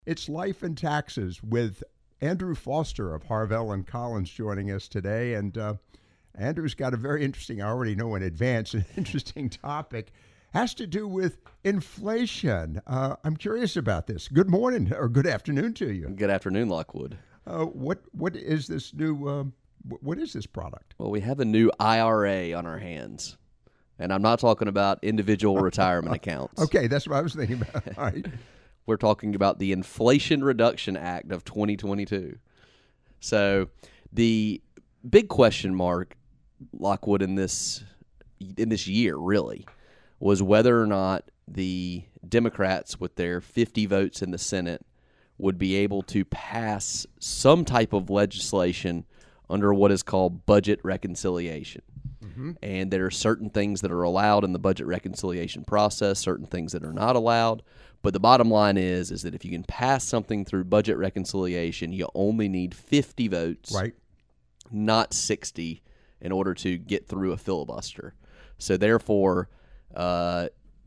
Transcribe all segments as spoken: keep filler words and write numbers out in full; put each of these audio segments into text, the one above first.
It's Life and Taxes with Andrew Foster of Harvell and Collins joining us today. And uh, Andrew's got a very interesting, I already know in advance, an interesting topic. Has to do with inflation. Uh, I'm curious about this. Good morning or good afternoon to you. Good afternoon, Lockwood. Uh, what What is this new, uh, what is this product? Well, we have a new I R A on our hands. And I'm not talking about individual retirement accounts. Okay, that's what I was thinking about. All right. We're talking about the Inflation Reduction Act of twenty twenty-two. So the big question mark, Lockwood, in this in this year, really, was whether or not the Democrats, with their fifty votes in the Senate, would be able to pass some type of legislation under what is called budget reconciliation. Mm-hmm. And there are certain things that are allowed in the budget reconciliation process, certain things that are not allowed. But the bottom line is, is that if you can pass something through budget reconciliation, you only need fifty votes, right, not sixty, in order to get through a filibuster. So therefore, uh,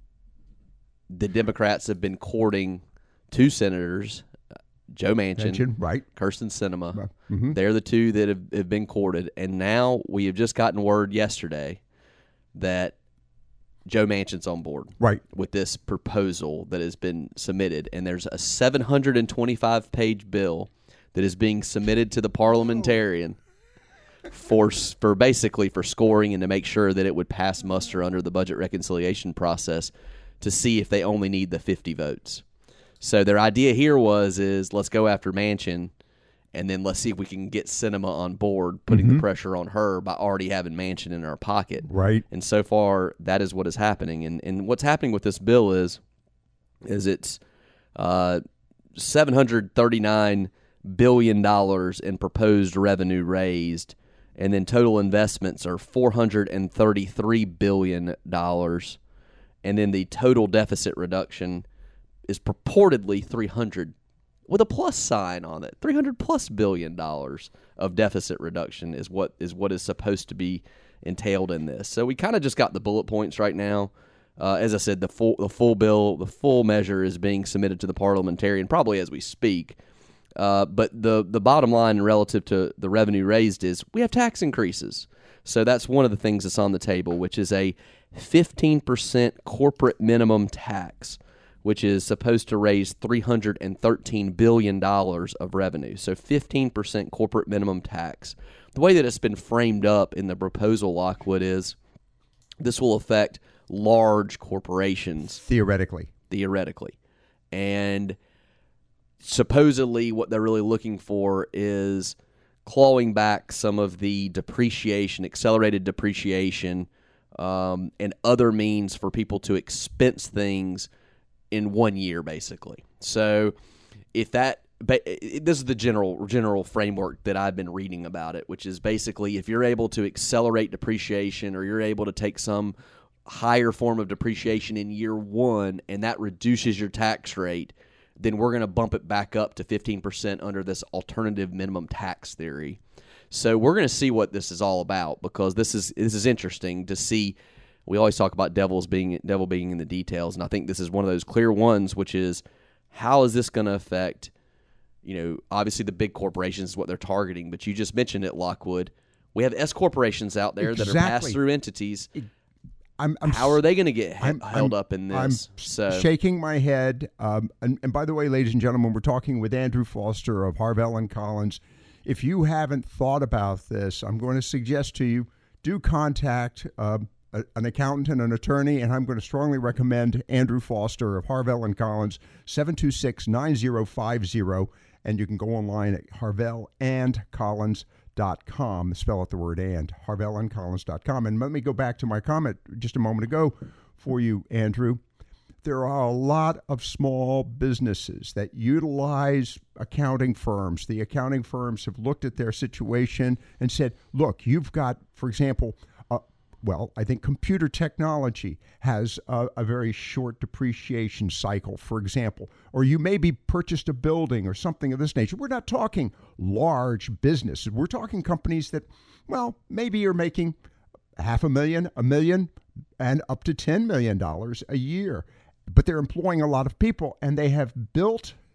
the Democrats have been courting two senators, Joe Manchin, Manchin, right, Kyrsten Sinema. Mm-hmm. They're the two that have, have been courted. And now we have just gotten word yesterday that Joe Manchin's on board, right, with this proposal that has been submitted. And there's a seven hundred twenty-five page bill that is being submitted to the parliamentarian for for basically for scoring and to make sure that it would pass muster under the budget reconciliation process to see if they only need the fifty votes. So their idea here was is let's go after Manchin, and then let's see if we can get Sinema on board, putting mm-hmm. the pressure on her by already having Manchin in our pocket. Right. And so far, that is what is happening. And and what's happening with this bill is is it's uh, seven hundred thirty-nine billion dollars in proposed revenue raised, and then total investments are four hundred thirty-three billion dollars, and then the total deficit reduction is purportedly three hundred, with a plus sign on it. three hundred plus billion dollars of deficit reduction is what is what is supposed to be entailed in this. So we kind of just got the bullet points right now. Uh, as I said, the full the full bill, the full measure is being submitted to the parliamentarian probably as we speak. Uh, but the the bottom line relative to the revenue raised is we have tax increases. So that's one of the things that's on the table, which is a fifteen percent corporate minimum tax, which is supposed to raise three hundred thirteen billion dollars of revenue. So fifteen percent corporate minimum tax. The way that it's been framed up in the proposal, Lockwood, is this will affect large corporations. Theoretically. Theoretically. And supposedly what they're really looking for is clawing back some of the depreciation, accelerated depreciation, um, and other means for people to expense things in one year, basically. So if that, this is the general general framework that I've been reading about it, which is basically if you're able to accelerate depreciation or you're able to take some higher form of depreciation in year one and that reduces your tax rate, then we're going to bump it back up to fifteen percent under this alternative minimum tax theory. So we're going to see what this is all about, because this is this is interesting to see. We always talk about devils being devil being in the details, and I think this is one of those clear ones, which is how is this going to affect, you know, obviously the big corporations is what they're targeting, but you just mentioned it, Lockwood. We have S corporations out there exactly. that are pass-through entities. It, I'm, I'm, how are they going to get he- I'm, held I'm, up in this? I'm so. shaking my head. Um, and, and by the way, ladies and gentlemen, we're talking with Andrew Foster of Harvell and Collins. If you haven't thought about this, I'm going to suggest to you, do contact uh, a, an accountant and an attorney, and I'm going to strongly recommend Andrew Foster of Harvell and Collins, seven two six, nine zero five zero, and you can go online at harvell and collins dot com. Spell out the word and, harvell and collins dot com. And let me go back to my comment just a moment ago for you, Andrew. There are a lot of small businesses that utilize accounting firms. The accounting firms have looked at their situation and said, look, you've got, for example, uh, well, I think computer technology has a, a very short depreciation cycle, for example, or you maybe purchased a building or something of this nature. We're not talking large businesses. We're talking companies that, well, maybe you're making half a million, a million, and up to ten million dollars a year. But they're employing a lot of people, and they have built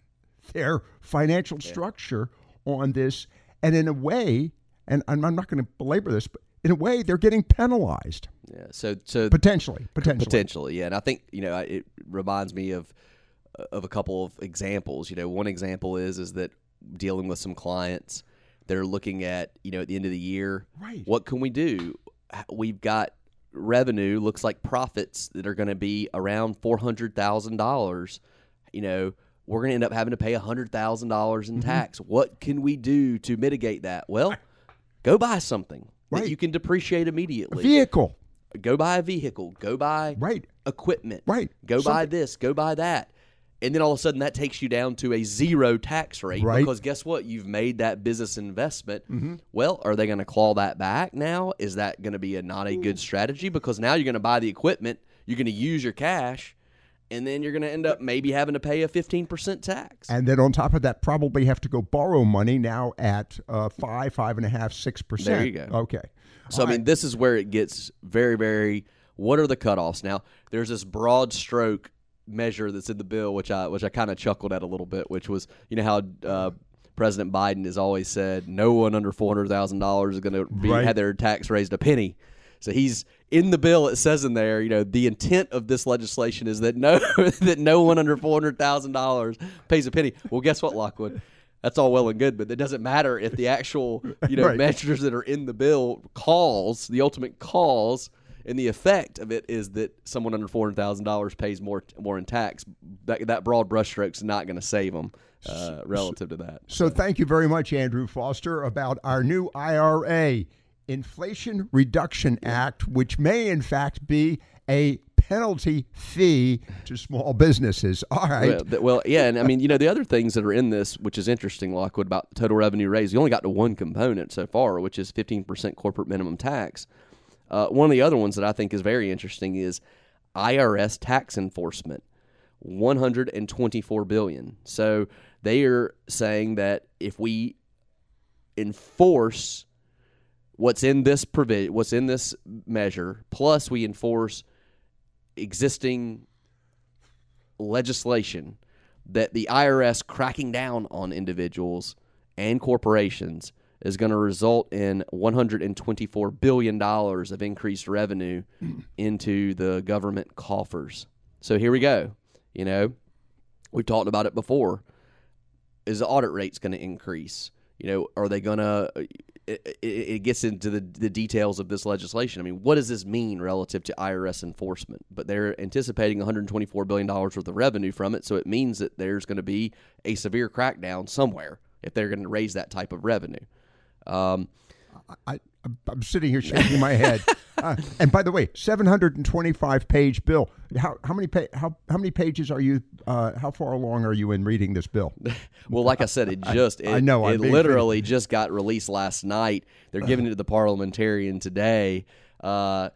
their financial Yeah. structure on this. And in a way, and I'm I'm not going to belabor this, but in a way, they're getting penalized Yeah. So so potentially. Potentially. Potentially, yeah. And I think, you know, it reminds me of of a couple of examples. You know, one example is is that dealing with some clients, they're looking at, you know, at the end of the year, Right. what can we do? We've got revenue, looks like profits that are going to be around four hundred thousand dollars. You know, we're going to end up having to pay one hundred thousand dollars in Mm-hmm. tax. What can we do to mitigate that? Well, go buy something Right. that you can depreciate A immediately. vehicle. Go buy a vehicle. Go buy Right. equipment. Right. Go buy Something- this. Go buy that. And then all of a sudden that takes you down to a zero tax rate Right. because guess what? You've made that business investment. Mm-hmm. Well, are they going to claw that back now? Is that going to be a not a good strategy? Because now you're going to buy the equipment, you're going to use your cash, and then you're going to end up maybe having to pay a fifteen percent tax. And then on top of that, probably have to go borrow money now at uh, five, five and a half, six percent. There you go. Okay. So, I mean, this is where it gets very, very, what are the cutoffs? Now, there's this broad stroke measure that's in the bill, which I which I kind of chuckled at a little bit, which was, you know, how uh, President Biden has always said no one under four hundred thousand dollars is going to be Right. have their tax raised a penny. So he's in the bill. It says in there, you know, the intent of this legislation is that no that no one under four hundred thousand dollars pays a penny. Well, guess what, Lockwood? That's all well and good, but it doesn't matter if the actual, you know, Right. measures that are in the bill cause the ultimate cause. And the effect of it is that someone under four hundred thousand dollars pays more more in tax. That, that broad brushstroke's not going to save them uh, relative to that. So thank you very much, Andrew Foster, about our new I R A, Inflation Reduction Act, which may in fact be a penalty fee to small businesses. All right. Well, th- well, yeah, and I mean, you know, the other things that are in this, which is interesting, Lockwood, about the total revenue raise, you only got to one component so far, which is fifteen percent corporate minimum tax. Uh, one of the other ones that I think is very interesting is I R S tax enforcement, one hundred twenty-four billion dollars. So they are saying that if we enforce what's in this provi- what's in this measure, plus we enforce existing legislation, that the I R S cracking down on individuals and corporations is going to result in one hundred twenty-four billion dollars of increased revenue into the government coffers. So here we go. You know, we've talked about it before. Is the audit rates going to increase? You know, are they going to it, it, it gets into the, the details of this legislation. I mean, what does this mean relative to I R S enforcement? But they're anticipating one hundred twenty-four billion dollars worth of revenue from it, so it means that there's going to be a severe crackdown somewhere if they're going to raise that type of revenue. Um, I, I'm sitting here shaking my head. Uh, and by the way, seven hundred twenty-five page bill. How how many pa- how how many pages are you? Uh, how far along are you in reading this bill? well, like I said, it just it, I know, I'm it being literally just got released last night. They're giving it to the parliamentarian today. Uh,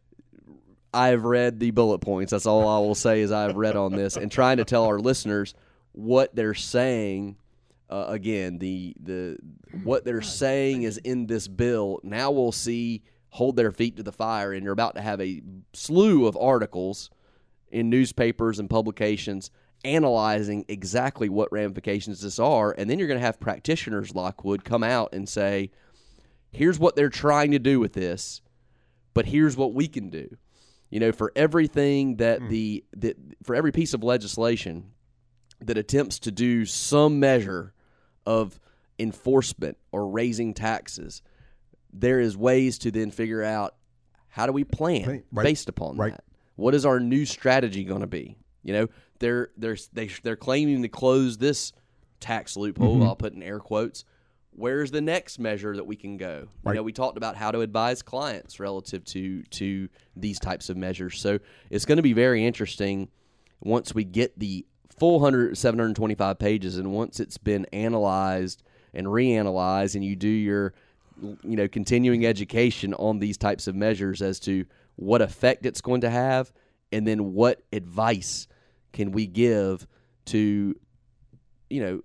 I've read the bullet points. That's all I will say is I've read on this and trying to tell our listeners what they're saying. Uh, again, the the what they're saying is in this bill. Now we'll see hold their feet to the fire, and you're about to have a slew of articles in newspapers and publications analyzing exactly what ramifications this are, and then you're going to have practitioners, Lockwood, come out and say, here's what they're trying to do with this, but here's what we can do. You know, for everything that mm. the that for every piece of legislation that attempts to do some measure of enforcement or raising taxes, there is ways to then figure out how do we plan right, right, based upon right. that. What is our new strategy going to be? You know, they're they're they, they're claiming to close this tax loophole. Mm-hmm. I'll put in air quotes. Where's the next measure that we can go? Right. You know, we talked about how to advise clients relative to to these types of measures. So it's going to be very interesting once we get the full one hundred, seven hundred twenty-five pages, and once it's been analyzed and reanalyzed, and you do your, you know, continuing education on these types of measures as to what effect it's going to have, and then what advice can we give to, you know,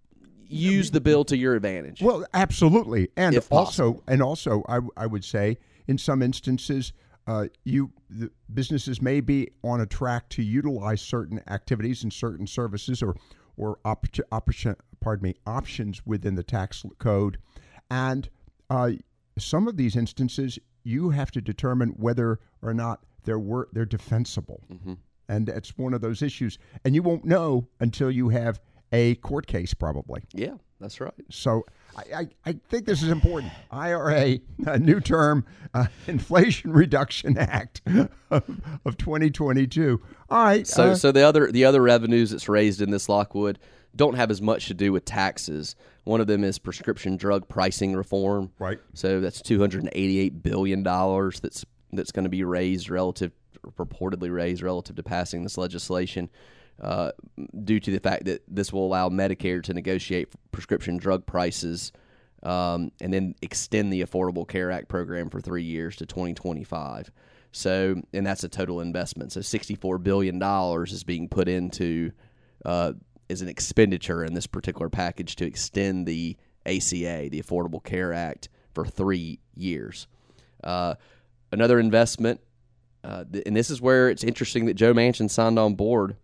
use the bill to your advantage. Well, absolutely, and If also, possible. and also, I, I would say, in some instances, uh, you the businesses may be on a track to utilize certain activities and certain services, or or op- option, pardon me, options within the tax code. And uh, some of these instances, you have to determine whether or not they're, wor- they're defensible. Mm-hmm. And that's one of those issues. And you won't know until you have a court case, probably. Yeah, that's right. So I, I, I think this is important. I R A, a new term, uh, Inflation Reduction Act of, of twenty twenty-two. All right. So, uh, so the other the other revenues that's raised in this, Lockwood, don't have as much to do with taxes. One of them is prescription drug pricing reform. Right. So that's two hundred eighty-eight billion dollars that's that's going to be raised relative, purportedly raised relative to passing this legislation. Uh, due to the fact that this will allow Medicare to negotiate prescription drug prices um, and then extend the Affordable Care Act program for three years to twenty twenty-five. So, and that's a total investment. So sixty-four billion dollars is being put into uh, as an expenditure in this particular package to extend the A C A, the Affordable Care Act, for three years. Uh, another investment, uh, th- and this is where it's interesting that Joe Manchin signed on board.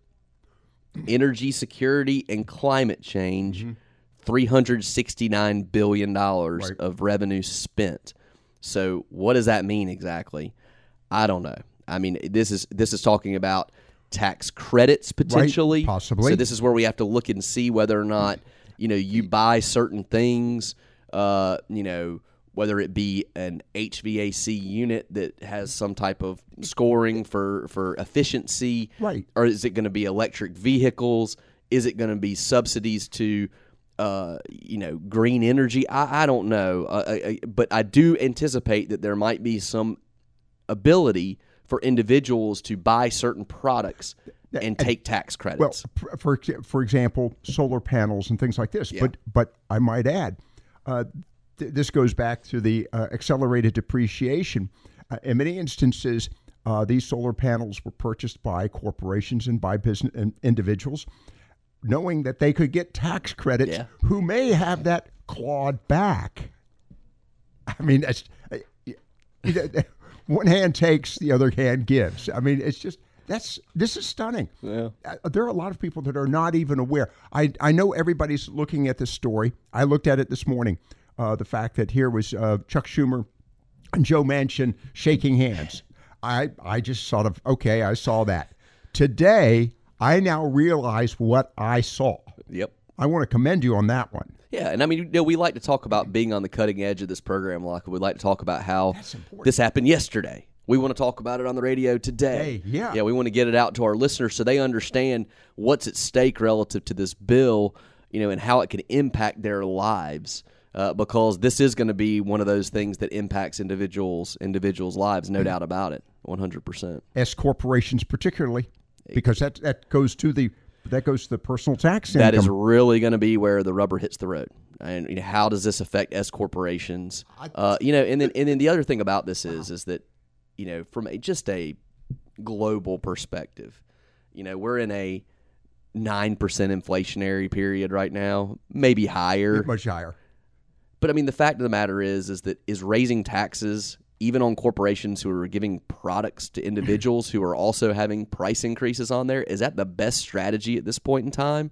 Energy security and climate change, mm-hmm. three hundred sixty-nine billion dollars right. of revenue spent. So what does that mean exactly? I don't know. I mean, this is this is talking about tax credits potentially. Right, possibly. So this is where we have to look and see whether or not, you know, you buy certain things, uh, you know, whether it be an H V A C unit that has some type of scoring for, for efficiency, right? Or is it going to be electric vehicles? Is it going to be subsidies to, uh, you know, green energy? I, I don't know, uh, I, but I do anticipate that there might be some ability for individuals to buy certain products and take tax credits. Well, for for example, solar panels and things like this. Yeah. But but I might add. Uh, This goes back to the uh, accelerated depreciation. Uh, in many instances, uh, these solar panels were purchased by corporations and by business and individuals, knowing that they could get tax credits, yeah. who may have that clawed back. I mean, that's, uh, one hand takes, the other hand gives. I mean, it's just, that's this is stunning. Yeah. Uh, there are a lot of people that are not even aware. I, I know everybody's looking at this story. I looked at it this morning. Uh, the fact that here was uh, Chuck Schumer and Joe Manchin shaking hands. I I just sort of, okay, I saw that. Today, I now realize what I saw. Yep. I want to commend you on that one. Yeah, and I mean, you know, we like to talk about being on the cutting edge of this program, like we like to talk about how this happened yesterday. We want to talk about it on the radio today. Hey, yeah. Yeah, we want to get it out to our listeners so they understand what's at stake relative to this bill, you know, and how it can impact their lives. Uh, because this is going to be one of those things that impacts individuals' individuals' lives, no doubt about it, one hundred percent. S corporations, particularly, because that that goes to the that goes to the personal tax income. That is really going to be where the rubber hits the road. And you know, how does this affect S corporations? Uh, you know, and then and then the other thing about this is is that, you know, from a, just a global perspective, you know, we're in a nine percent inflationary period right now, maybe higher, much higher. But I mean, the fact of the matter is, is that is raising taxes, even on corporations who are giving products to individuals who are also having price increases on there, is that the best strategy at this point in time?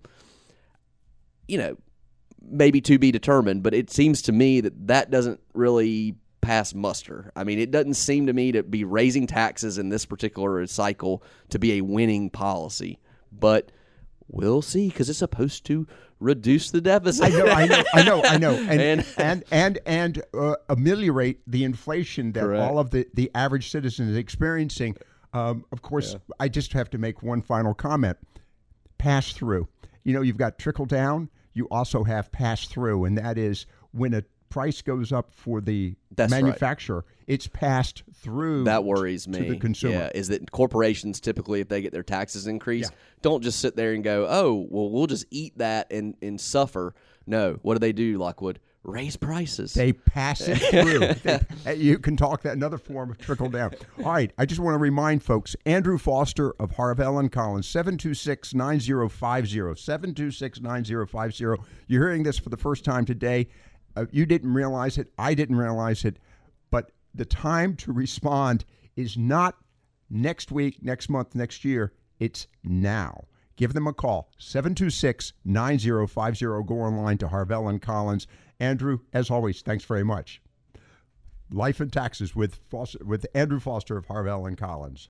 You know, maybe to be determined, but it seems to me that that doesn't really pass muster. I mean, it doesn't seem to me to be raising taxes in this particular cycle to be a winning policy. But we'll see, because it's supposed to reduce the deficit. I know, I know, I know, I know, and And- and and and uh, ameliorate the inflation that Correct. all of the, the average citizen is experiencing. Um, of course, I just have to make one final comment. Pass through. You know, you've got trickle down. You also have pass through, and that is when a price goes up for the That's right. manufacturer, it's passed through. That worries to me. the consumer. Yeah, is that corporations typically, if they get their taxes increased, Yeah. don't just sit there and go, "Oh, well, we'll just eat that and, and suffer." No, what do they do, Lockwood? Raise prices. They pass it through. They, you can talk that another form of trickle down. All right, I just want to remind folks, Andrew Foster of Harvell and Collins, seven two six, nine zero five zero, seven two six, nine zero five zero. You're hearing this for the first time today. Uh, you didn't realize it. I didn't realize it. But the time to respond is not next week, next month, next year. It's now. give them a call, seven two six, nine zero five zero. Go online to Harvell and Collins. Andrew, as always, thanks very much. Life and Taxes with Foster, with Andrew Foster of Harvell and Collins.